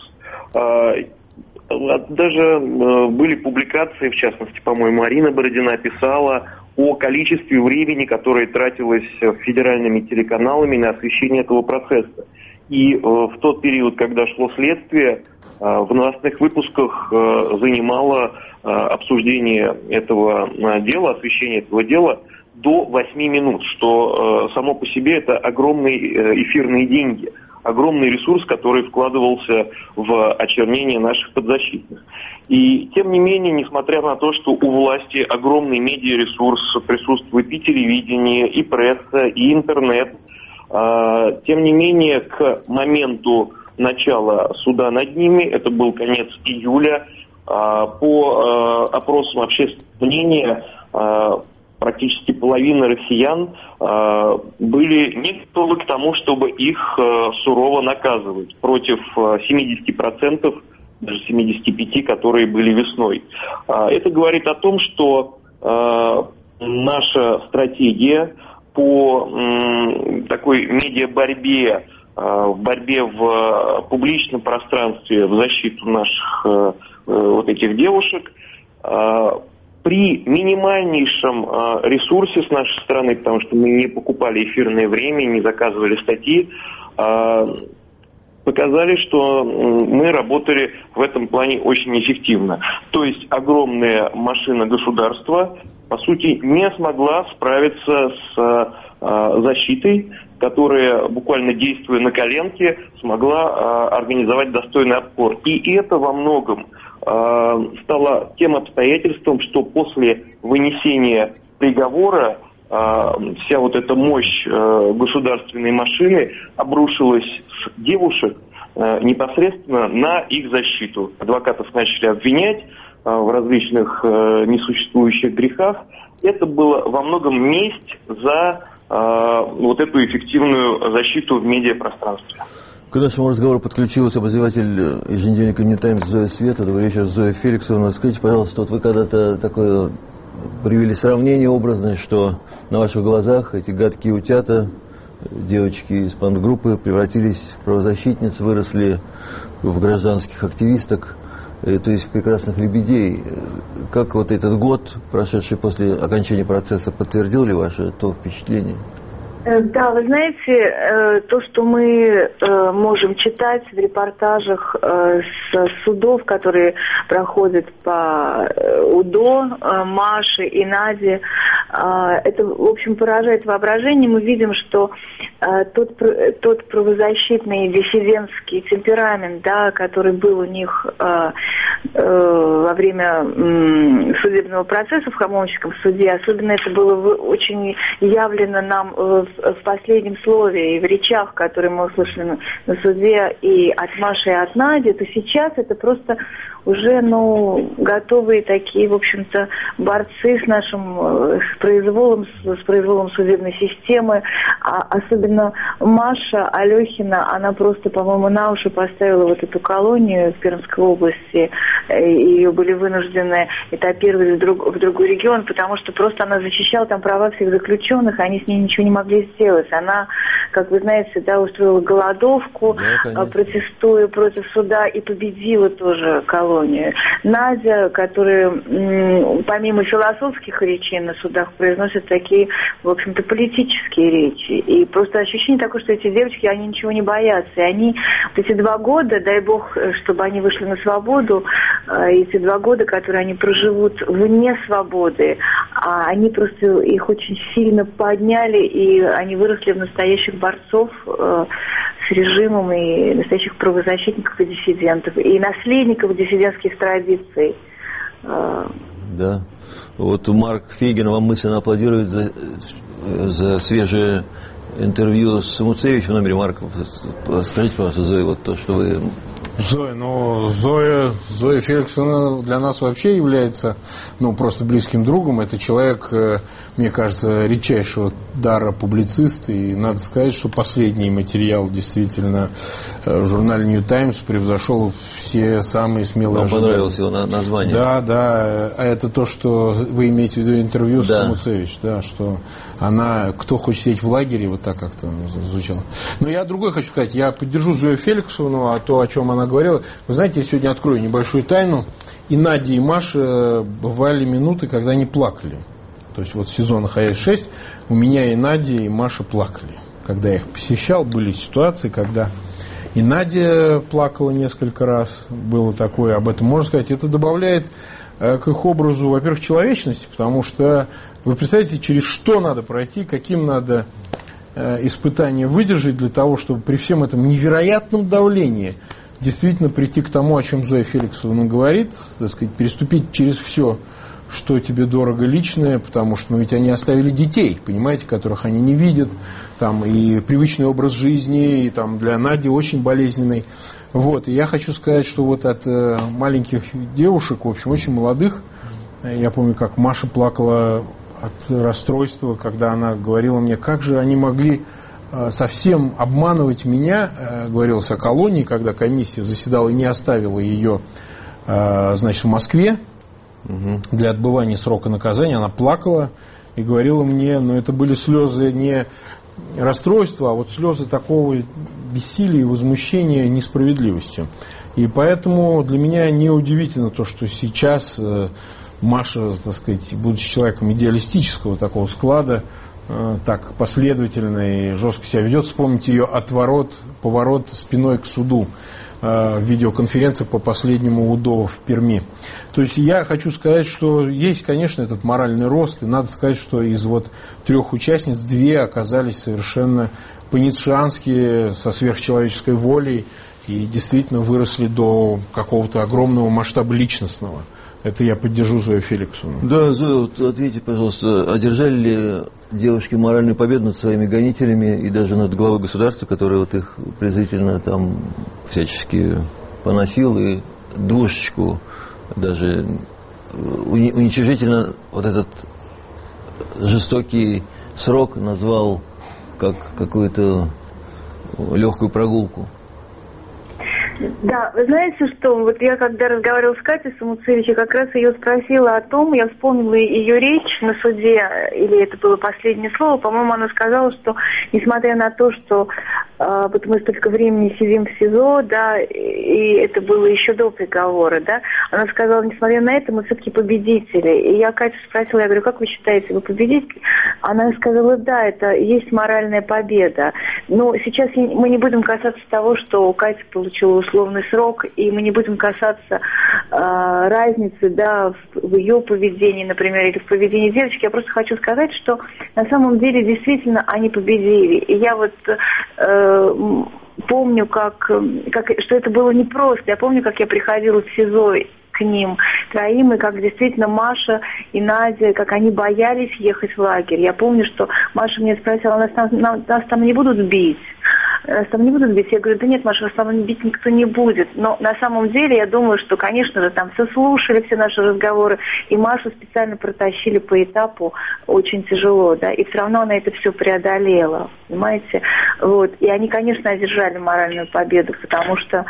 Даже были публикации, в частности, по-моему, Арина Бородина писала о количестве времени, которое тратилось федеральными телеканалами на освещение этого процесса. И в тот период, когда шло следствие, в новостных выпусках занимало обсуждение этого дела, освещение этого дела до 8 минут, что само по себе это огромные эфирные деньги, огромный ресурс, который вкладывался в очернение наших подзащитных. И тем не менее, несмотря на то, что у власти огромный медиаресурс, присутствует и телевидение, и пресса, и интернет, тем не менее, к моменту начала суда над ними, это был конец июля, по опросам общественного мнения, практически половина россиян были не готовы к тому, чтобы их сурово наказывать против 70%, даже 75%, которые были весной. Это говорит о том, что наша стратегия по такой медиаборьбе, в борьбе в публичном пространстве в защиту наших вот этих девушек, при минимальнейшем ресурсе с нашей стороны, потому что мы не покупали эфирное время, не заказывали статьи, показали, что мы работали в этом плане очень эффективно. То есть огромная машина государства, по сути, не смогла справиться с защитой, которая, буквально действуя на коленке, смогла организовать достойный отпор. И это во многом стало тем обстоятельством, что после вынесения приговора вся вот эта мощь государственной машины обрушилась с девушек непосредственно на их защиту. Адвокатов начали обвинять в различных несуществующих грехах. Это было во многом месть за вот эту эффективную защиту в медиапространстве. К нашему разговору подключилась обозреватель еженедельника «Нью Таймс» Зоя Света. Добрый вечер, Зоя Феликсовна. Скажите, пожалуйста, вот вы когда-то такое привели сравнение образное, что на ваших глазах эти гадкие утята, девочки из панк-группы, превратились в правозащитниц, выросли в гражданских активисток, то есть в прекрасных лебедей. Как вот этот год, прошедший после окончания процесса, подтвердил ли ваше то впечатление? Да, вы знаете, то, что мы можем читать в репортажах с судов, которые проходят по УДО, Маше и Наде, это, в общем, поражает воображение. Мы видим, что тот правозащитный диссидентский темперамент, да, который был у них во время судебного процесса в Хамовническом суде, особенно это было очень явлено нам в последнем слове и в речах, которые мы услышали на суде и от Маши, и от Нади, то сейчас это просто уже, готовые такие, в общем-то, борцы с нашим произволом судебной системы. Особенно Маша Алехина, она просто, по-моему, на уши поставила вот эту колонию в Пермской области. Ее были вынуждены этапировать в другой регион, потому что просто она защищала там права всех заключенных, они с ней ничего не могли сделать. Она, как вы знаете, да, устроила голодовку, протестуя против суда, и победила тоже колонию. Надя, которая помимо философских речей на судах произносит такие, в общем-то, политические речи. И просто ощущение такое, что эти девочки, они ничего не боятся. И они, вот эти 2 года, дай бог, чтобы они вышли на свободу, эти 2 года, которые они проживут вне свободы, они просто их очень сильно подняли, и они выросли в настоящих борцов с режимом, и настоящих правозащитников и диссидентов, и наследников диссидентских традиций. Да. Вот Марк Фейгин вам мысленно аплодирует за свежее интервью с Самуцевичем в номере. Марк, скажите, пожалуйста, Зоя, вот то, что вы... Зоя Феликсовна для нас вообще является, просто близким другом. Это человек, мне кажется, редчайшего дара публицист. И надо сказать, что последний материал действительно в журнале New Times превзошел все самые смелые ожидания. Вам понравилось его название? Да. А это то, что вы имеете в виду интервью с Самуцевич, да, что она, кто хочет сидеть в лагере, вот так как-то звучало. Но я другое хочу сказать. Я поддержу Зою Феликсовну, а то, о чем она говорила. Вы знаете, я сегодня открою небольшую тайну. И Надя, и Маша бывали минуты, когда они плакали. То есть вот в сезонах АЭС-6 у меня и Надя, и Маша плакали. Когда я их посещал, были ситуации, когда и Надя плакала несколько раз. Было такое, об этом можно сказать. Это добавляет к их образу, во-первых, человечности, потому что вы представляете, через что надо пройти, каким надо испытание выдержать для того, чтобы при всем этом невероятном давлении действительно прийти к тому, о чем Зоя Феликсовна говорит, так сказать, переступить через все, что тебе дорого личное, потому что ведь они оставили детей, понимаете, которых они не видят, там и привычный образ жизни, и там для Нади очень болезненный. Вот, и я хочу сказать, что вот от маленьких девушек, в общем, очень молодых, я помню, как Маша плакала от расстройства, когда она говорила мне, как же они могли совсем обманывать меня, говорилось о колонии, когда комиссия заседала и не оставила ее, значит, в Москве для отбывания срока наказания. Она плакала и говорила мне, но это были слезы не расстройства, а вот слезы такого бессилия и возмущения несправедливостью. И поэтому для меня неудивительно то, что сейчас Маша, так сказать, будучи человеком идеалистического такого склада, так последовательно и жестко себя ведет. Вспомните ее поворот спиной к суду в видеоконференции по последнему УДО в Перми. То есть я хочу сказать, что есть, конечно, этот моральный рост, и надо сказать, что из 3 участниц 2 оказались совершенно по-ницшеански, со сверхчеловеческой волей, и действительно выросли до какого-то огромного масштаба личностного. Это я поддержу Зою Феликсовну. Да, Зоя, вот ответьте, пожалуйста, одержали ли девушки моральную победу над своими гонителями и даже над главой государства, который вот их презрительно там всячески поносил и душечку даже уничижительно вот этот жестокий срок назвал как какую-то легкую прогулку? Да, вы знаете, что вот я когда разговаривала с Катей Самуцевич, я как раз ее спросила о том, я вспомнила ее речь на суде, или это было последнее слово, по-моему, она сказала, что несмотря на то, что вот мы столько времени сидим в СИЗО, да, и это было еще до приговора, да, она сказала, несмотря на это, мы все-таки победители. И я Катю спросила, я говорю, как вы считаете, вы победитель? Она сказала, да, это есть моральная победа. Но сейчас мы не будем касаться того, что Катя получила условный срок, и мы не будем касаться разницы, да, в ее поведении, например, или в поведении девочки. Я просто хочу сказать, что на самом деле действительно они победили. И я вот помню, что это было непросто. Я помню, как я приходила в СИЗО к ним троим, и как действительно Маша и Надя, как они боялись ехать в лагерь. Я помню, что Маша меня спросила, нас там не будут бить? Нас там не будут бить? Я говорю, да нет, Маша, вас там бить никто не будет. Но на самом деле я думаю, что, конечно же, там все слушали, все наши разговоры, и Машу специально протащили по этапу очень тяжело, да, и все равно она это все преодолела, понимаете? Вот. И они, конечно, одержали моральную победу, потому что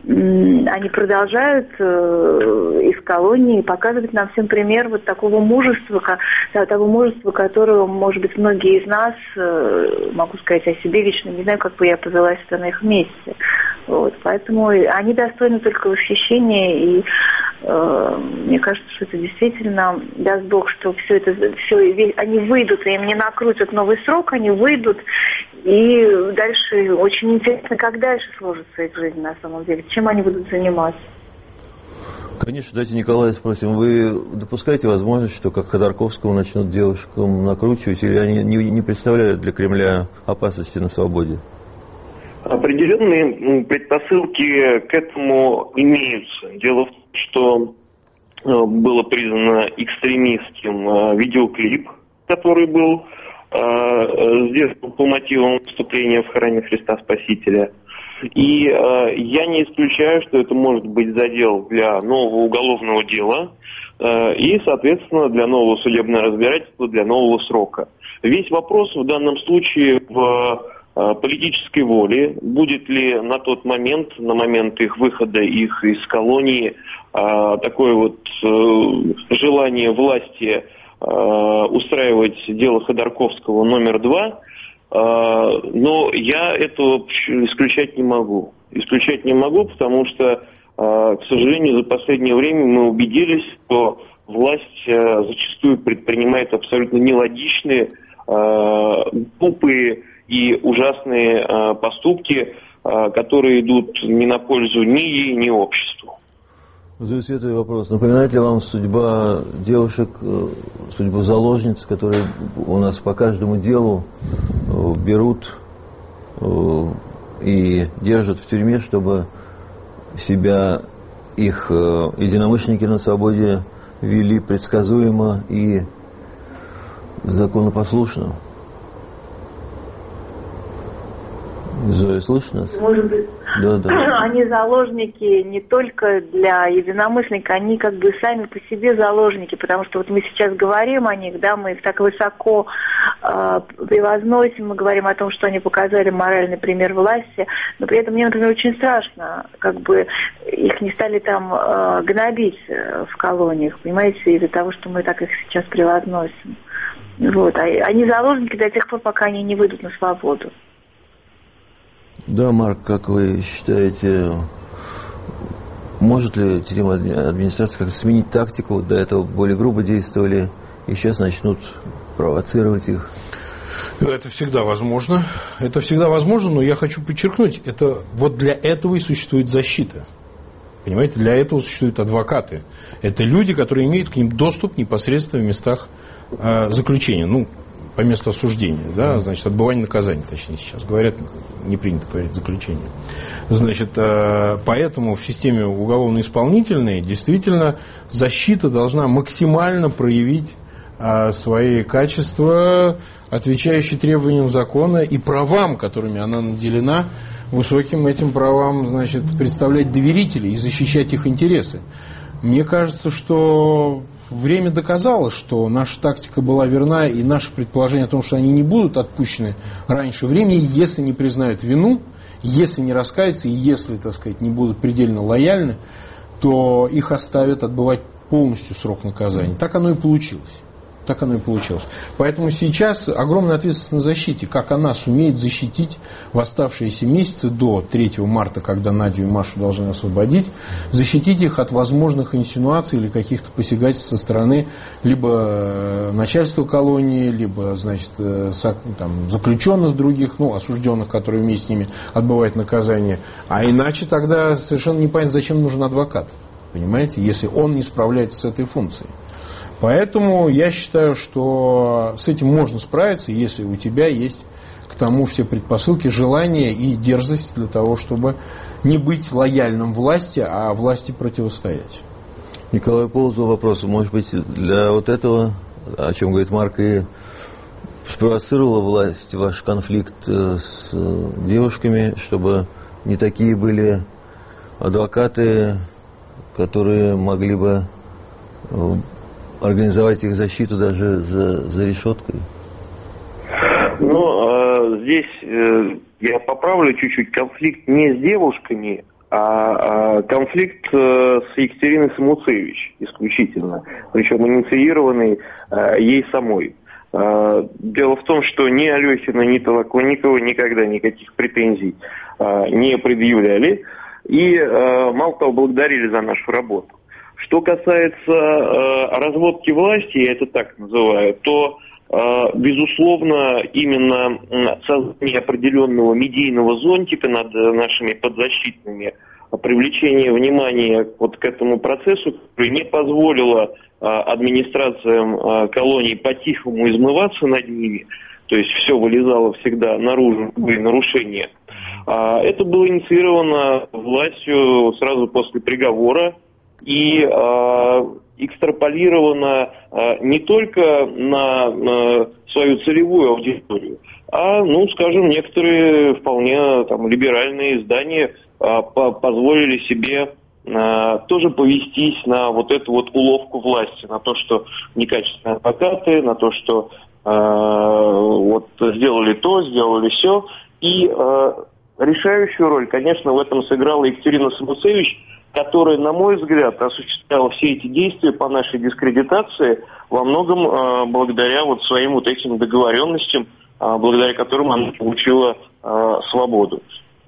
они продолжают из колонии показывать нам всем пример вот такого мужества, того мужества, которого, может быть, многие из нас, могу сказать о себе лично, не знаю, как бы я повела себя на их месте. Вот, поэтому они достойны только восхищения, и мне кажется, что это действительно, даст Бог, что они выйдут, и им не накрутят новый срок, они выйдут, и дальше очень интересно, как дальше сложится их жизнь на самом деле, чем они будут заниматься. Конечно, давайте Николая спросим, вы допускаете возможность, что как Ходорковского начнут девушкам накручивать, или они не представляют для Кремля опасности на свободе? Определенные предпосылки к этому имеются. Дело в том, что было признано экстремистским видеоклип, который был сделан по мотивам выступления в храме Христа Спасителя. И я не исключаю, что это может быть задел для нового уголовного дела и, соответственно, для нового судебного разбирательства, для нового срока. Весь вопрос в данном случае в политической воли, будет ли на тот момент, на момент их выхода их из колонии, такое вот желание власти устраивать дело Ходорковского номер 2, но я этого исключать не могу. Исключать не могу, потому что, к сожалению, за последнее время мы убедились, что власть зачастую предпринимает абсолютно нелогичные, глупые и ужасные поступки, которые идут не на пользу ни ей, ни обществу. Светлый вопрос. Напоминает ли вам судьба девушек, судьбу заложниц, которые у нас по каждому делу берут и держат в тюрьме, чтобы себя их единомышленники на свободе вели предсказуемо и законопослушно? Зоя, слышно? Может быть, да. Они заложники не только для единомышленников, они как бы сами по себе заложники, потому что вот мы сейчас говорим о них, да, мы их так высоко превозносим, мы говорим о том, что они показали моральный пример власти, но при этом мне, например, очень страшно, как бы их не стали там гнобить в колониях, понимаете, из-за того, что мы так их сейчас превозносим. Вот. Они заложники до тех пор, пока они не выйдут на свободу. Да, Марк, как вы считаете, может ли тюремная администрация как-то сменить тактику? До этого более грубо действовали, и сейчас начнут провоцировать их? Это всегда возможно. Это всегда возможно, но я хочу подчеркнуть, это вот для этого и существует защита. Понимаете, для этого существуют адвокаты. Это люди, которые имеют к ним доступ непосредственно в местах заключения. Ну, по месту осуждения, да, значит, отбывание наказания, точнее, сейчас говорят, не принято говорить заключение. Значит, поэтому в системе уголовно-исполнительной действительно защита должна максимально проявить свои качества, отвечающие требованиям закона и правам, которыми она наделена, высоким этим правам, значит, представлять доверителей и защищать их интересы. Мне кажется, что время доказало, что наша тактика была верна, и наше предположение о том, что они не будут отпущены раньше времени, если не признают вину, если не раскаются, и если, так сказать, не будут предельно лояльны, то их оставят отбывать полностью срок наказания. Так оно и получилось. Так оно и получилось. Поэтому сейчас огромная ответственность на защите, как она сумеет защитить в оставшиеся месяцы до 3 марта, когда Надю и Машу должны освободить, защитить их от возможных инсинуаций или каких-то посягательств со стороны либо начальства колонии, либо, значит, там, заключенных других, ну, осужденных, которые вместе с ними отбывают наказание. А иначе тогда совершенно непонятно, зачем нужен адвокат, понимаете, если он не справляется с этой функцией. Поэтому я считаю, что с этим можно справиться, если у тебя есть к тому все предпосылки, желание и дерзость для того, чтобы не быть лояльным власти, а власти противостоять. Николай Полозов вопрос. Может быть, для вот этого, о чем говорит Марк, и спровоцировала власть ваш конфликт с девушками, чтобы не такие были адвокаты, которые могли бы организовать их защиту даже за решеткой? Ну, здесь я поправлю чуть-чуть. Конфликт не с девушками, а конфликт с Екатериной Самуцевич исключительно, причем инициированный ей самой. Дело в том, что ни Алехина, ни Толоконникова никогда никаких претензий не предъявляли и, мало того, благодарили за нашу работу. Что касается разводки власти, я это так называю, то, безусловно, именно создание определенного медийного зонтика над нашими подзащитными, привлечение внимания вот к этому процессу, который не позволило администрациям колоний по-тихому измываться над ними, то есть все вылезало всегда наружу, были нарушения. Это было инициировано властью сразу после приговора и экстраполировано не только на свою целевую аудиторию, а, ну, скажем, некоторые вполне там либеральные издания позволили себе тоже повестись на вот эту вот уловку власти, на то, что некачественные адвокаты, на то, что вот сделали то, сделали все. И решающую роль, конечно, в этом сыграла Екатерина Самуцевич, которая, на мой взгляд, осуществляла все эти действия по нашей дискредитации во многом благодаря вот своим вот этим договоренностям, благодаря которым она получила свободу.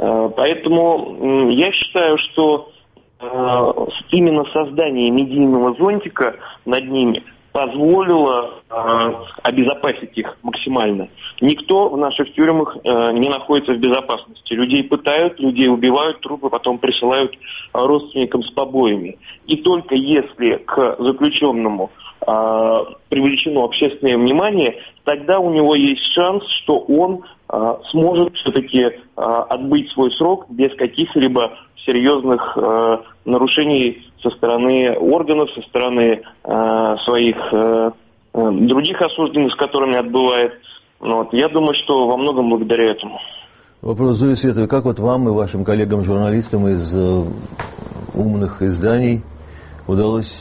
Поэтому я считаю, что именно создание медийного зонтика над ними позволило обезопасить их максимально. Никто в наших тюрьмах не находится в безопасности. Людей пытают, людей убивают, трупы потом присылают родственникам с побоями. И только если к заключенному привлечено общественное внимание, тогда у него есть шанс, что он сможет все-таки отбыть свой срок без каких-либо серьезных нарушений со стороны органов, со стороны своих других осужденных, с которыми отбывает. Вот. Я думаю, что во многом благодаря этому. Вопрос, Зоя Светова, как вот вам и вашим коллегам-журналистам из умных изданий удалось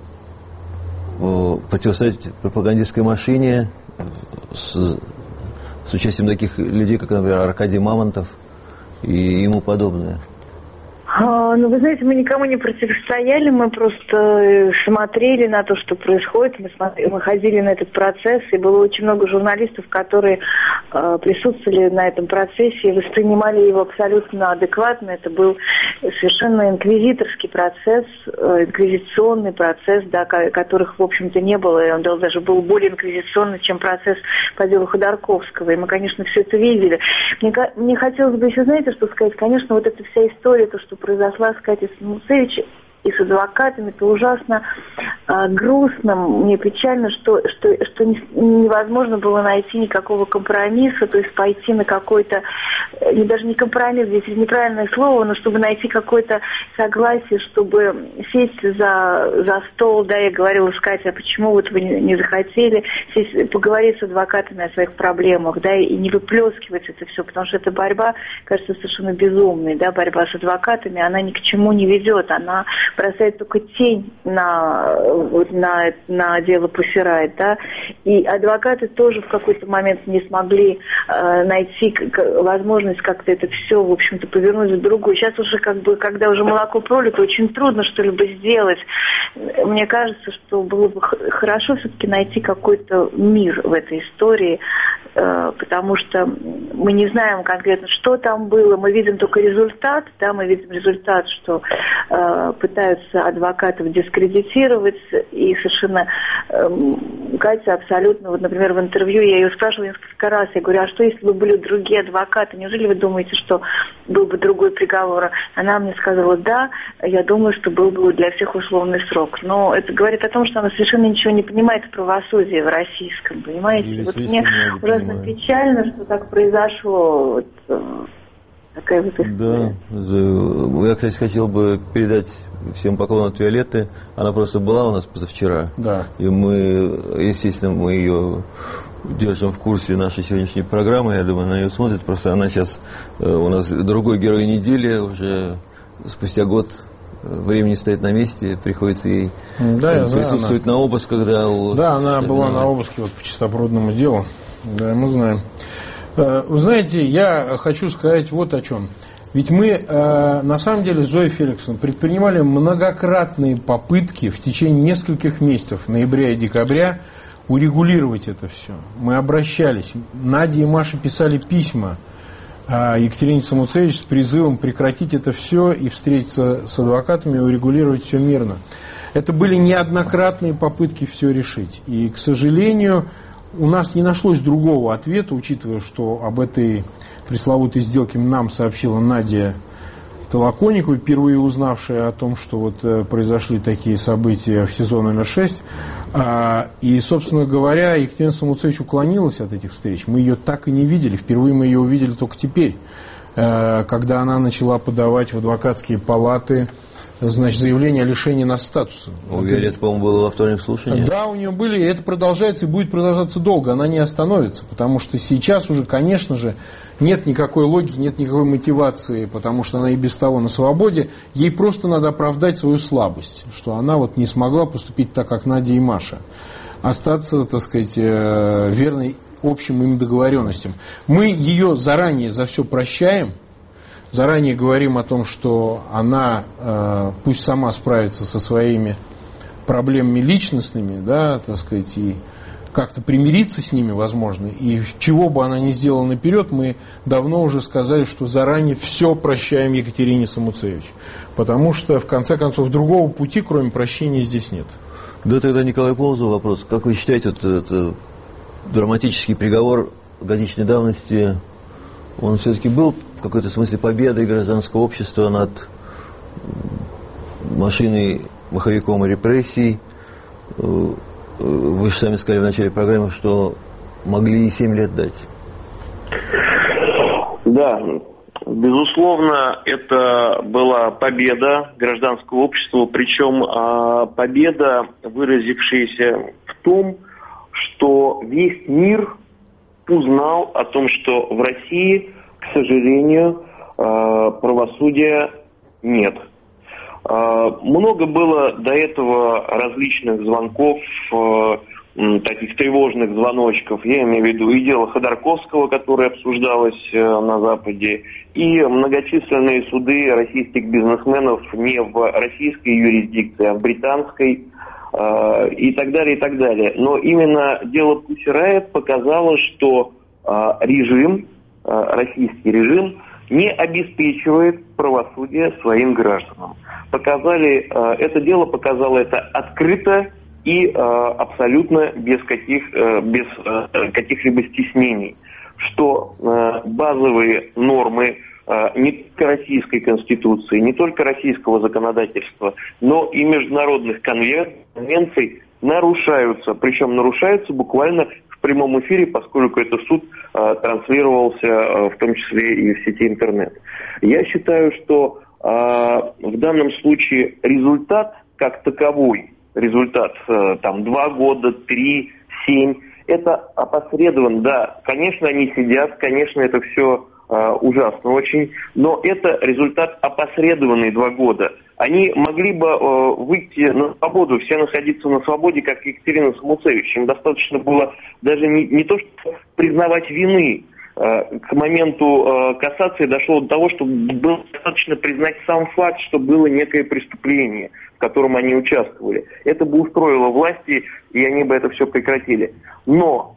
противостоять пропагандистской машине с участием таких людей, как, например, Аркадий Мамонтов и ему подобное? Ну, вы знаете, мы никому не противостояли, мы просто смотрели на то, что происходит, мы ходили на этот процесс, и было очень много журналистов, которые присутствовали на этом процессе и воспринимали его абсолютно адекватно. Это был совершенно инквизиторский процесс, инквизиционный процесс, да, которых, в общем-то, не было, и он даже был более инквизиционный, чем процесс по делу Ходорковского, и мы, конечно, все это видели. Мне хотелось бы еще, знаете, что сказать, конечно, вот эта вся история, то, что произошла с Катей Самуцевич и с адвокатами, это ужасно грустно, мне печально, что невозможно было найти никакого компромисса, то есть пойти на какой-то, даже не компромисс, здесь неправильное слово, но чтобы найти какое-то согласие, чтобы сесть за стол, да, я говорила с Катей, а почему вот вы не захотели сесть, поговорить с адвокатами о своих проблемах, да, и не выплескивать это все, потому что эта борьба, кажется, совершенно безумной, да, борьба с адвокатами, она ни к чему не ведет, она бросает только тень на дело Pussy Riot, да, и адвокаты тоже в какой-то момент не смогли найти возможность как-то это все, в общем-то, повернуть в другую. Сейчас уже когда уже молоко пролито, очень трудно что-либо сделать. Мне кажется, что было бы хорошо все-таки найти какой-то мир в этой истории, потому что мы не знаем конкретно, что там было, мы видим только результат, да, мы видим результат, что пытаются адвокатов дискредитировать, и совершенно Катя абсолютно, вот, например, в интервью я ее спрашивала несколько раз, я говорю, а что если бы были другие адвокаты, неужели вы думаете, что был бы другой приговор? Она мне сказала, да, я думаю, что был бы для всех условный срок, но это говорит о том, что она совершенно ничего не понимает в правосудии в российском, понимаете? Или вот мне ужасно печально, что так произошло, вот, такая вот история. Да, я, кстати, хотел бы передать всем поклон от Виолетты. Она просто была у нас позавчера. Да. И мы, естественно, мы ее держим в курсе нашей сегодняшней программы. Я думаю, она ее смотрит. Просто она сейчас у нас другой герой недели. Уже спустя год времени стоит на месте. Приходится ей присутствовать на обысках. Да, она была на обыске вот, по чистопрудному делу. Да, мы знаем. Вы знаете, я хочу сказать вот о чем. Ведь мы, на самом деле, Зоя Феликсовна, предпринимали многократные попытки в течение нескольких месяцев, ноября и декабря, урегулировать это все. Мы обращались. Надя и Маша писали письма Екатерине Самуцевич с призывом прекратить это все и встретиться с адвокатами и урегулировать все мирно. Это были неоднократные попытки все решить. И, к сожалению, у нас не нашлось другого ответа, учитывая, что об этой пресловутой сделке нам сообщила Надя Толоконникова, впервые узнавшая о том, что вот произошли такие события в СИЗО номер 6. И, собственно говоря, Екатерина Самуцевич уклонилась от этих встреч. Мы ее так и не видели. Впервые мы ее увидели только теперь, когда она начала подавать в адвокатские палаты, значит, заявление о лишении нас статуса. У Виолетты, по-моему, было во вторник слушание. Да, у нее были, и это продолжается и будет продолжаться долго. Она не остановится, потому что сейчас уже, конечно же, нет никакой логики, нет никакой мотивации, потому что она и без того на свободе. Ей просто надо оправдать свою слабость, что она вот не смогла поступить так, как Надя и Маша. Остаться, так сказать, верной общим им договоренностям. Мы ее заранее за все прощаем. Заранее говорим о том, что она пусть сама справится со своими проблемами личностными, да, так сказать, и как-то примириться с ними, возможно. И чего бы она ни сделала наперед, мы давно уже сказали, что заранее все прощаем Екатерине Самуцевич. Потому что, в конце концов, другого пути, кроме прощения, здесь нет. Да, тогда Николай Полозов вопрос. Как вы считаете, вот этот драматический приговор годичной давности, он все-таки был в какой-то смысле победой гражданского общества над машиной, маховиком и репрессий? Вы же сами сказали в начале программы, что могли и 7 лет дать. Да, безусловно, это была победа гражданского общества, причем победа, выразившаяся в том, что весь мир узнал о том, что в России, к сожалению, правосудия нет. Много было до этого различных звонков, таких тревожных звоночков. Я имею в виду и дело Ходорковского, которое обсуждалось на Западе, и многочисленные суды российских бизнесменов не в российской юрисдикции, а в британской, и так далее, и так далее. Но именно дело Pussy Riot показало, что режим, российский режим, не обеспечивает правосудие своим гражданам. Это дело показало это открыто и абсолютно без каких-либо стеснений, что базовые нормы не только российской конституции, не только российского законодательства, но и международных конвенций нарушаются, причем нарушаются буквально в прямом эфире, поскольку этот суд транслировался в том числе и в сети интернет. Я считаю, что в данном случае результат как таковой, результат там 2 года, 3, 7, это опосредован, да, конечно, они сидят, конечно, это все ужасно очень, но это результат опосредованный 2 года. Они могли бы выйти на свободу, все находиться на свободе, как Екатерина Самуцевич. Им достаточно было даже не то, что признавать вины. К моменту кассации дошло до того, что было достаточно признать сам факт, что было некое преступление, в котором они участвовали. Это бы устроило власти, и они бы это все прекратили. Но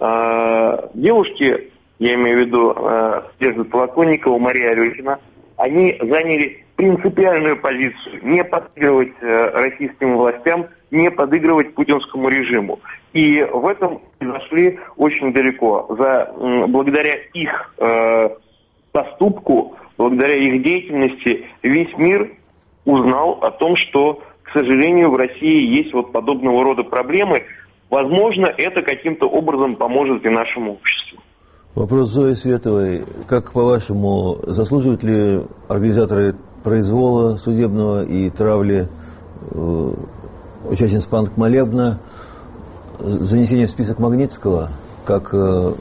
девушки, я имею в виду Надежда Толоконникова, Мария Алехина, они заняли принципиальную позицию: не подыгрывать российским властям, не подыгрывать путинскому режиму. И в этом зашли очень далеко. Благодаря их поступку, благодаря их деятельности, весь мир узнал о том, что, к сожалению, в России есть вот подобного рода проблемы. Возможно, это каким-то образом поможет и нашему обществу. Вопрос Зои Световой. Как, по-вашему, заслуживают ли организаторы произвола судебного и травли участниц панк-молебна занесение в список Магнитского, как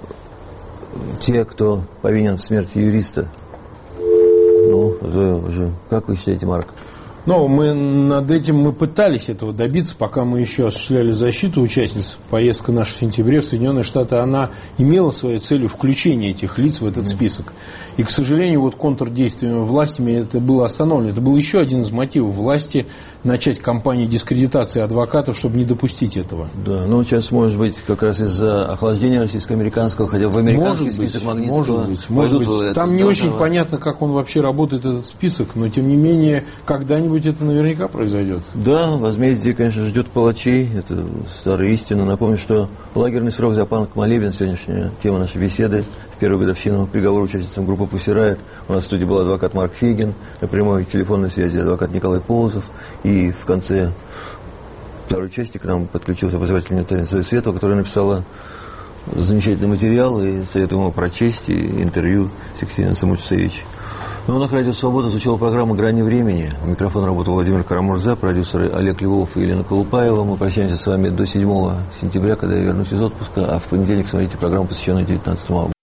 те, кто повинен в смерти юриста? Ну, Зоя уже. Как вы считаете, Марк? Но над этим мы пытались этого добиться, пока мы еще осуществляли защиту участниц. Поездка наша в сентябре в Соединенные Штаты, она имела своей целью включение этих лиц в этот список. И, к сожалению, вот контрдействиями властями это было остановлено. Это был еще один из мотивов власти начать кампанию дискредитации адвокатов, чтобы не допустить этого. Да, но сейчас, может быть, как раз из-за охлаждения российско-американского, хотя в американский список Магнитского... Может быть. Там не очень понятно, как он вообще работает, этот список, но, тем не менее, когда-нибудь это наверняка произойдет. Да, возмездие, конечно, ждет палачей, это старая истина. Напомню, что лагерный срок за молебен, сегодняшняя тема нашей беседы, в первую годовщину приговора участницам группы «Пусси Райот». У нас в студии был адвокат Марк Фейгин, на прямой телефонной связи адвокат Николай Полозов, и в конце второй части к нам подключился обозреватель Татьяна Светова, которая написала замечательный материал, и советую ему прочесть, и интервью с Екатериной Самучцевич. Ну, на Радио Свобода звучала программа «Грани времени». У микрофона работал Владимир Карамурза, продюсеры Олег Львов и Елена Колупаева. Мы прощаемся с вами до 7 сентября, когда я вернусь из отпуска, а в понедельник смотрите программу, посвященную 19 августа.